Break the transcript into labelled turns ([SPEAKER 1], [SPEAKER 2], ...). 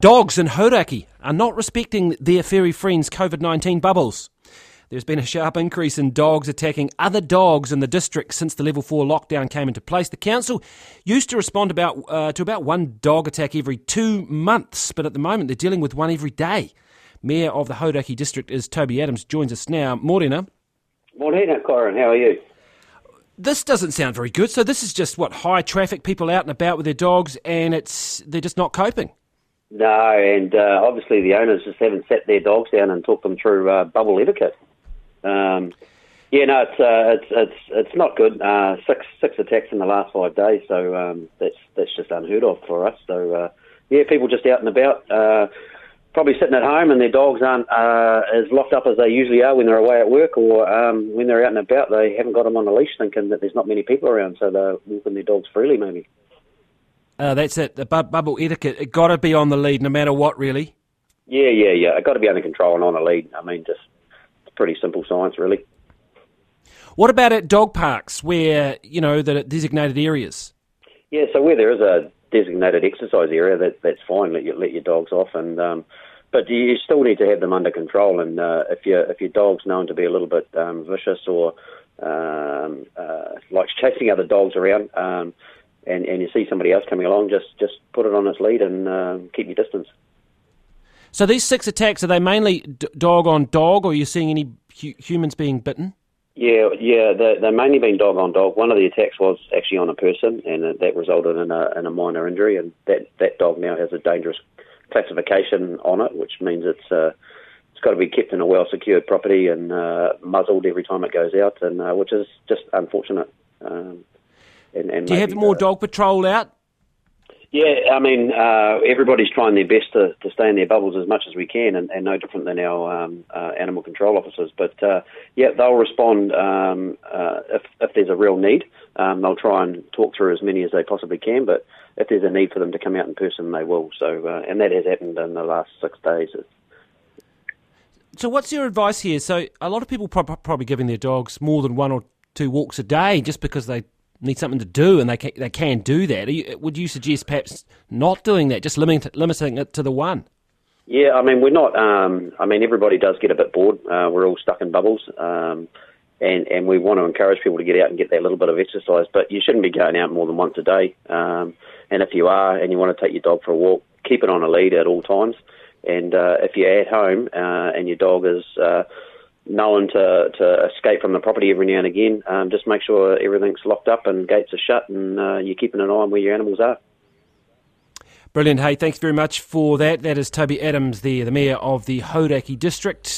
[SPEAKER 1] Dogs in Hauraki are not respecting their furry friends' COVID-19 bubbles. There's been a sharp increase in dogs attacking other dogs in the district since the level 4 lockdown came into place. The council used to respond to about one dog attack every 2 months, but at the moment they're dealing with one every day. Mayor of the Hauraki district is Toby Adams, joins us now. Morena.
[SPEAKER 2] Morena, Corin, how are you?
[SPEAKER 1] This doesn't sound very good. So this is just, high traffic, people out and about with their dogs, and they're just not coping.
[SPEAKER 2] No, and obviously the owners just haven't sat their dogs down and talked them through bubble etiquette. It's not good. Six attacks in the last 5 days, so that's just unheard of for us. So people just out and about, probably sitting at home, and their dogs aren't as locked up as they usually are when they're away at work, or when they're out and about, they haven't got them on a leash, thinking that there's not many people around, so they're walking their dogs freely, maybe.
[SPEAKER 1] That's it, the bubble etiquette. It got to be on the lead no matter what, really.
[SPEAKER 2] Yeah. It got to be under control and on a lead. I mean, just it's pretty simple science, really.
[SPEAKER 1] What about at dog parks where, the designated areas?
[SPEAKER 2] Yeah, so where there is a designated exercise area, that's fine. Let your dogs off, and but you still need to have them under control. And if your dog's known to be a little bit vicious or likes chasing other dogs around, and you see somebody else coming along, just put it on its lead and keep your distance.
[SPEAKER 1] So these 6 attacks, are they mainly dog on dog, or are you seeing any humans being bitten? Yeah,
[SPEAKER 2] they're mainly been dog on dog. One of the attacks was actually on a person, and that resulted in a minor injury, and that dog now has a dangerous classification on it, which means it's got to be kept in a well-secured property and muzzled every time it goes out, and which is just unfortunate.
[SPEAKER 1] Do you have more dog patrol out?
[SPEAKER 2] Yeah, I mean, everybody's trying their best to stay in their bubbles as much as we can, and no different than our animal control officers. But, they'll respond if there's a real need. They'll try and talk through as many as they possibly can, but if there's a need for them to come out in person, they will. So, and that has happened in the last 6 days.
[SPEAKER 1] So what's your advice here? So a lot of people probably giving their dogs more than 1 or 2 walks a day just because they need something to do, and they can do that. Would you suggest perhaps not doing that, just limiting it to the 1?
[SPEAKER 2] Yeah, I mean, we're not. Everybody does get a bit bored. We're all stuck in bubbles, and we want to encourage people to get out and get that little bit of exercise. But you shouldn't be going out more than once a day. And if you are, and you want to take your dog for a walk, keep it on a lead at all times. And if you're at home and your dog is known to escape from the property every now and again, just make sure everything's locked up and gates are shut, and you're keeping an eye on where your animals are.
[SPEAKER 1] Brilliant. Hey, thanks very much for that. That is Toby Adams there, the Mayor of the Hauraki district.